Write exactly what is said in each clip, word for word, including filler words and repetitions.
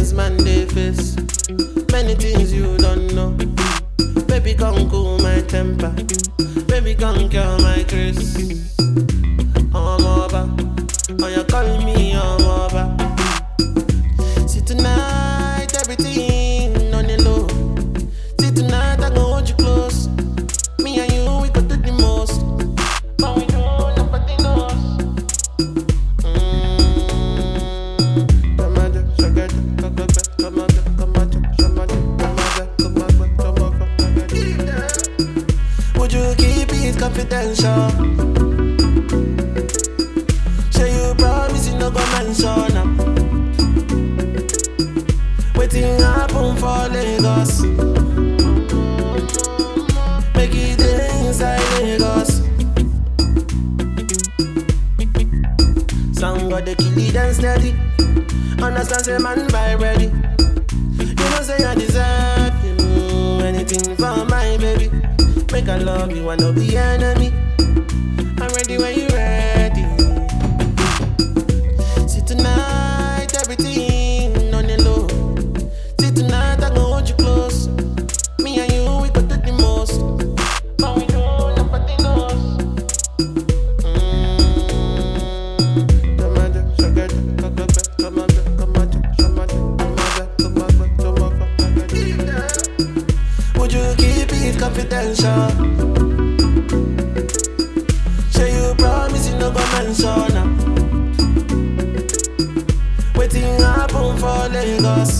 challenges man they face. Many things you don't know. Baby come cool my temper. Baby come cure my grace. I'm over. Oh you call me I'm over. See tonight everything on the low. See tonight I gon' hold you close. Me and you we could do the most. But we do nobody knows. Would you keep it confidential? Say you promise you no go mention am. Waiting happen for Lagos. Make it dey inside Lagos. Some got the kill it and steady. Understand say man vibe ready. You know say I deserve you. Anything for my baby. Make I love you, I know the enemy. I'm ready when you ready. See tonight, everything on the low. See tonight, I gon' hold you close. Me and you, we could do the most. But we do nobody knows. Would you keep it confidential? Say you promise you no go mention am. Waiting happen for Lagos.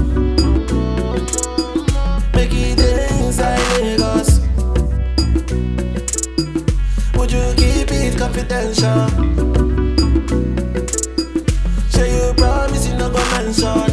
Make it dey inside Lagos. Would you keep it confidential? Say you promise you no go mention